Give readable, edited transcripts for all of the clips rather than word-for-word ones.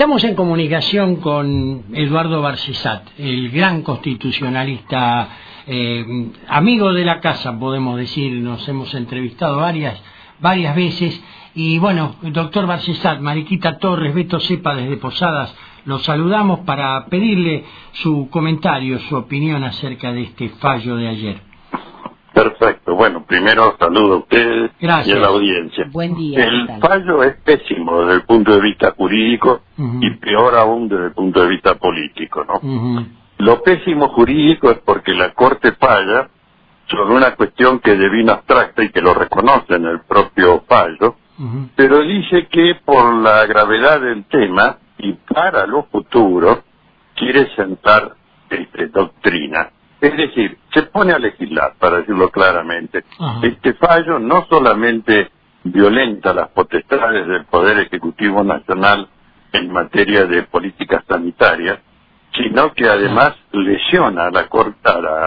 Estamos en comunicación con Eduardo Barcesat, el gran constitucionalista, amigo de la casa, podemos decir. Nos hemos entrevistado varias veces. Y bueno, doctor Barcesat, Mariquita Torres, Beto Cepa desde Posadas, los saludamos para pedirle su comentario, su opinión acerca de este fallo de ayer. Perfecto. Bueno, primero saludo a ustedes. Gracias. Y a la audiencia. Buen día. El fallo es pésimo desde el punto de vista jurídico y peor aún desde el punto de vista político, ¿no? Lo pésimo jurídico es porque la Corte falla sobre una cuestión que devino abstracta y que lo reconoce en el propio fallo, pero dice que por la gravedad del tema y para lo futuro quiere sentar doctrina. Es decir, se pone a legislar, para decirlo claramente. Este fallo no solamente violenta las potestades del Poder Ejecutivo Nacional en materia de política sanitaria, sino que además lesiona a la Corte,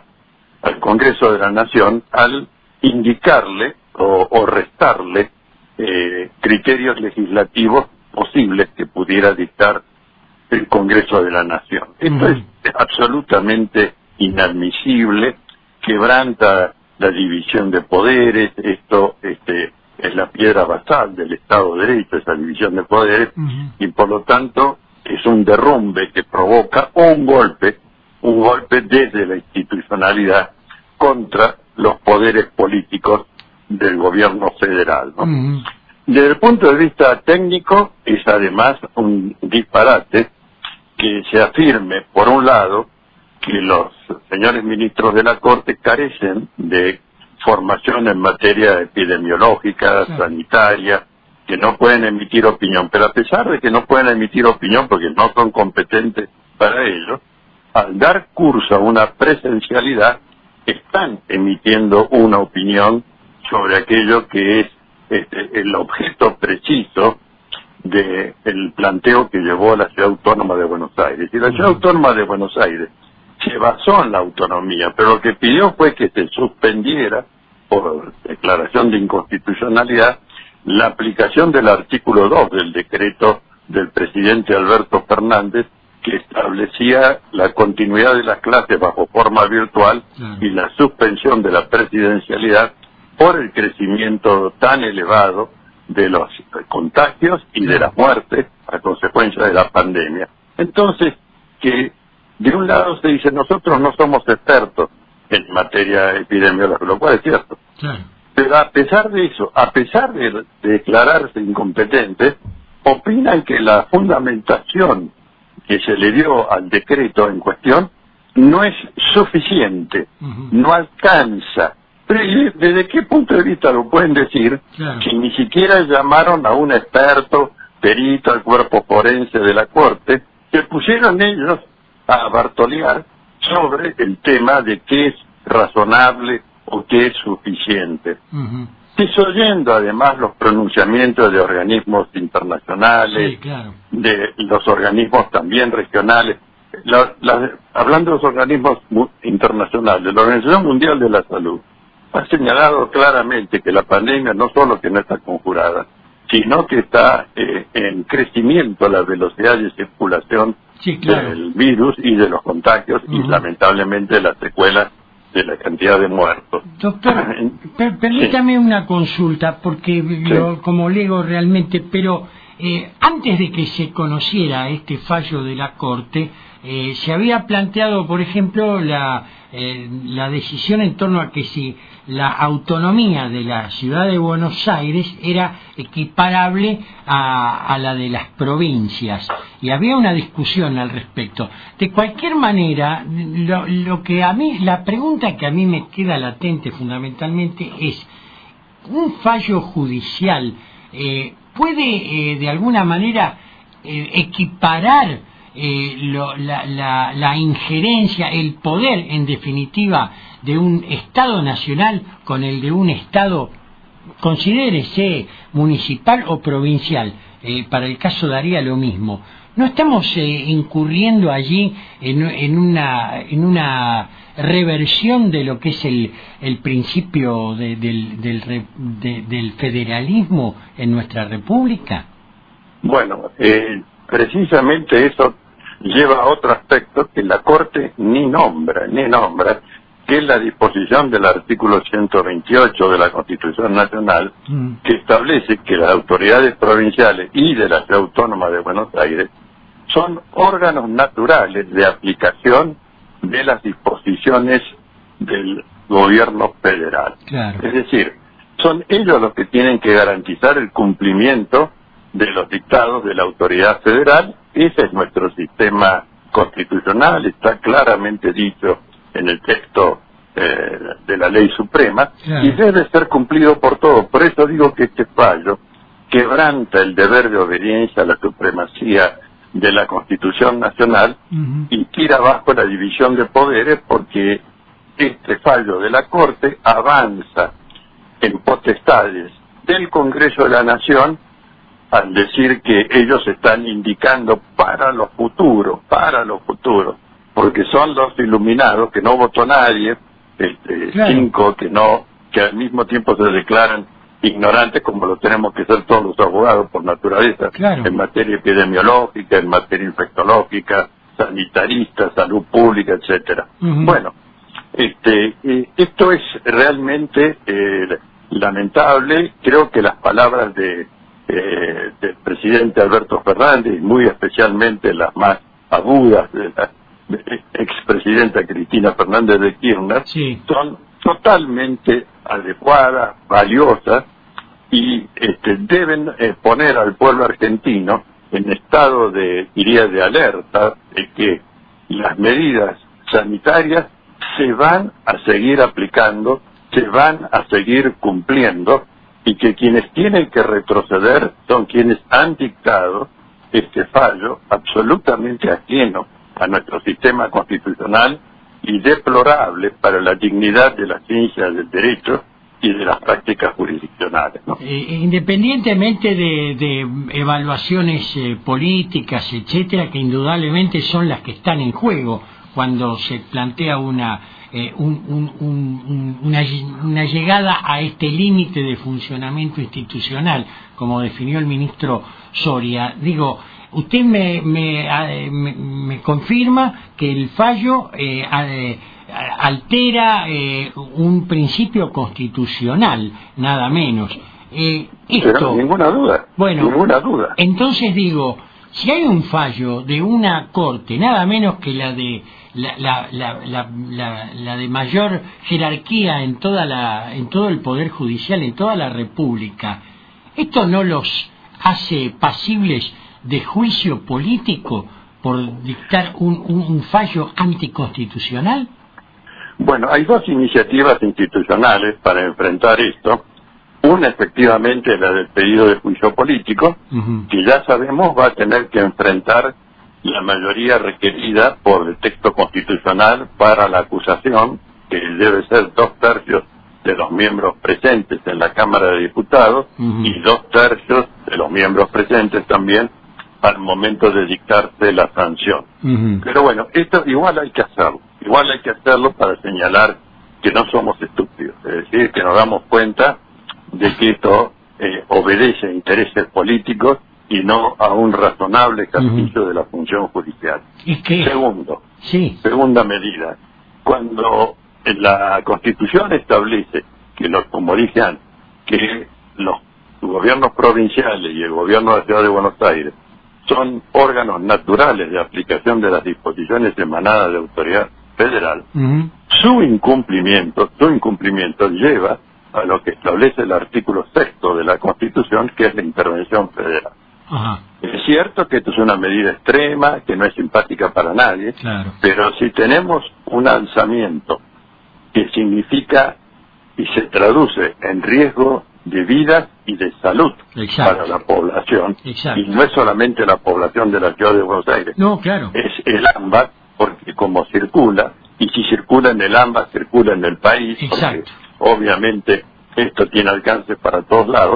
al Congreso de la Nación, al indicarle o restarle criterios legislativos posibles que pudiera dictar el Congreso de la Nación. Esto es absolutamente inadmisible, quebranta la división de poderes. Esto es la piedra basal del Estado de Derecho, esa división de poderes, y por lo tanto es un derrumbe que provoca un golpe desde la institucionalidad contra los poderes políticos del gobierno federal, ¿no? Desde el punto de vista técnico, es además un disparate que se afirme, por un lado, que los señores ministros de la Corte carecen de formación en materia epidemiológica, sanitaria, que no pueden emitir opinión. Pero a pesar de que no pueden emitir opinión porque no son competentes para ello, al dar curso a una presencialidad, están emitiendo una opinión sobre aquello que es el objeto preciso del planteo que llevó a la Ciudad Autónoma de Buenos Aires. Y la Ciudad Autónoma de Buenos Aires se basó en la autonomía, pero lo que pidió fue que se suspendiera, por declaración de inconstitucionalidad, la aplicación del artículo 2 del decreto del presidente Alberto Fernández, que establecía la continuidad de las clases bajo forma virtual y la suspensión de la presidencialidad por el crecimiento tan elevado de los contagios y de las muertes a consecuencia de la pandemia. Entonces, que de un lado se dice, nosotros no somos expertos en materia epidemiológica, lo cual es cierto. Pero a pesar de eso, a pesar de declararse incompetentes, opinan que la fundamentación que se le dio al decreto en cuestión no es suficiente, no alcanza. Pero ¿desde qué punto de vista lo pueden decir si ni siquiera llamaron a un experto, perito, al cuerpo forense de la Corte, que pusieron ellos a bartolear sobre el tema de qué es razonable o qué es suficiente? Desoyendo además los pronunciamientos de organismos internacionales, de los organismos también regionales. Hablando de los organismos internacionales, la Organización Mundial de la Salud ha señalado claramente que la pandemia no solo que no está conjurada, sino que está en crecimiento la velocidad de circulación del virus y de los contagios y lamentablemente las secuelas de la cantidad de muertos. Doctor, permítame una consulta, porque como leo realmente, pero antes de que se conociera este fallo de la Corte, se había planteado, por ejemplo, la decisión en torno a que si la autonomía de la ciudad de Buenos Aires era equiparable a la de las provincias, y había una discusión al respecto. De cualquier manera, la pregunta que a mí me queda latente fundamentalmente es: ¿un fallo judicial puede de alguna manera equiparar la injerencia, el poder en definitiva de un Estado nacional con el de un Estado, considérese municipal o provincial? Para el caso daría lo mismo. ¿No estamos incurriendo allí en una reversión de lo que es el principio del federalismo en nuestra república? Bueno, precisamente eso lleva a otro aspecto que la Corte ni nombra, que es la disposición del artículo 128 de la Constitución Nacional, que establece que las autoridades provinciales y de la Ciudad Autónoma de Buenos Aires son órganos naturales de aplicación de las disposiciones del gobierno federal. Claro. Es decir, son ellos los que tienen que garantizar el cumplimiento de los dictados de la autoridad federal. Ese es nuestro sistema constitucional, está claramente dicho en el texto de la ley suprema, claro, y debe ser cumplido por todos. Por eso digo que este fallo quebranta el deber de obediencia a la supremacía de la Constitución Nacional y tira abajo la división de poderes, porque este fallo de la Corte avanza en potestades del Congreso de la Nación al decir que ellos están indicando para los futuros, porque son los iluminados, que no votó nadie, claro, 5 que al mismo tiempo se declaran ignorantes, como lo tenemos que ser todos los abogados por naturaleza, claro, en materia epidemiológica, en materia infectológica, sanitarista, salud pública, etcétera. Bueno, esto es realmente lamentable. Creo que las palabras del presidente Alberto Fernández, y muy especialmente las más agudas de la expresidenta Cristina Fernández de Kirchner, sí, son totalmente adecuadas, valiosas, y deben poner al pueblo argentino en estado de alerta de que las medidas sanitarias se van a seguir aplicando, se van a seguir cumpliendo, y que quienes tienen que retroceder son quienes han dictado este fallo absolutamente ajeno a nuestro sistema constitucional y deplorable para la dignidad de la ciencia del derecho y de las prácticas jurisdiccionales, ¿no? Independientemente de evaluaciones políticas, etcétera, que indudablemente son las que están en juego cuando se plantea una llegada a este límite de funcionamiento institucional, como definió el ministro Soria. Digo, usted me confirma que el fallo altera un principio constitucional, nada menos. Pero ninguna duda. Bueno, ninguna duda. Entonces digo, si hay un fallo de una corte, nada menos que la de la de mayor jerarquía en todo el poder judicial, en toda la República, ¿esto no los hace pasibles de juicio político por dictar un fallo anticonstitucional? Bueno, hay dos iniciativas institucionales para enfrentar esto. Una, efectivamente, la del pedido de juicio político, que ya sabemos va a tener que enfrentar la mayoría requerida por el texto constitucional para la acusación, que debe ser 2/3 de los miembros presentes en la Cámara de Diputados y 2/3 de los miembros presentes también al momento de dictarse la sanción. Pero bueno, esto igual hay que hacerlo para señalar que no somos estúpidos, es decir, que nos damos cuenta de que esto obedece a intereses políticos y no a un razonable ejercicio de la función judicial. Segundo, segunda medida, cuando la Constitución establece que como dije antes, que los gobiernos provinciales y el gobierno de la Ciudad de Buenos Aires son órganos naturales de aplicación de las disposiciones emanadas de autoridad federal, su incumplimiento lleva a lo que establece el artículo 6º de la Constitución, que es la intervención federal. Es cierto que esto es una medida extrema, que no es simpática para nadie, claro, pero si tenemos un alzamiento que significa y se traduce en riesgo de vida y de salud para la población, y no es solamente la población de la Ciudad de Buenos Aires, no, claro, es el AMBA, porque como circula, y si circula en el AMBA, circula en el país, porque obviamente esto tiene alcance para todos lados,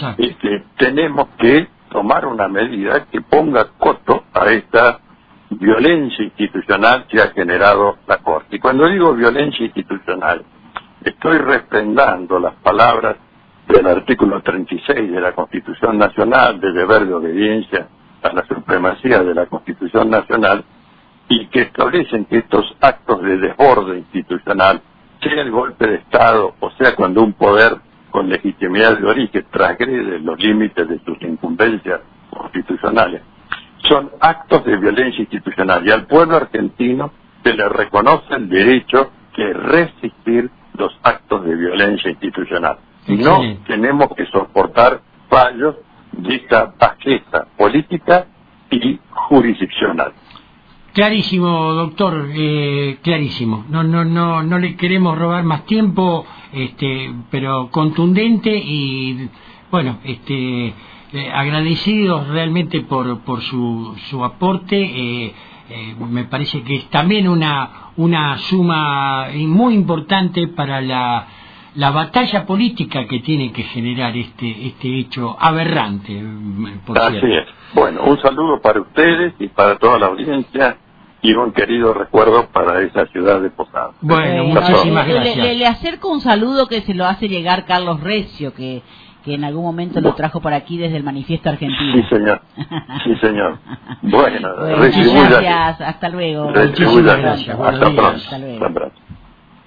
tenemos que tomar una medida que ponga coto a esta violencia institucional que ha generado la Corte. Y cuando digo violencia institucional, estoy refrendando las palabras del artículo 36 de la Constitución Nacional, de deber de obediencia a la supremacía de la Constitución Nacional y que establecen que estos actos de desborde institucional, sea el golpe de Estado o sea cuando un poder con legitimidad de origen transgrede los límites de sus incumbencias constitucionales, son actos de violencia institucional y al pueblo argentino se le reconoce el derecho de resistir los actos de violencia institucional. No tenemos que soportar fallos de esta bajeza política y jurisdiccional. Clarísimo, doctor, clarísimo. No le queremos robar más tiempo, pero contundente y bueno, agradecidos realmente por su aporte. Me parece que es también una suma muy importante para la batalla política que tiene que generar este hecho aberrante, por cierto. Así es. Bueno, un saludo para ustedes y para toda la audiencia y un querido recuerdo para esa ciudad de Posadas. Bueno, muchísimas gracias. Le acerco un saludo que se lo hace llegar Carlos Recio, que en algún momento lo trajo por aquí desde el Manifiesto Argentino. Sí, señor. Sí, señor. Bueno, gracias. Hasta luego. Muchísimas gracias. Hasta pronto. Hasta luego. Hasta pronto.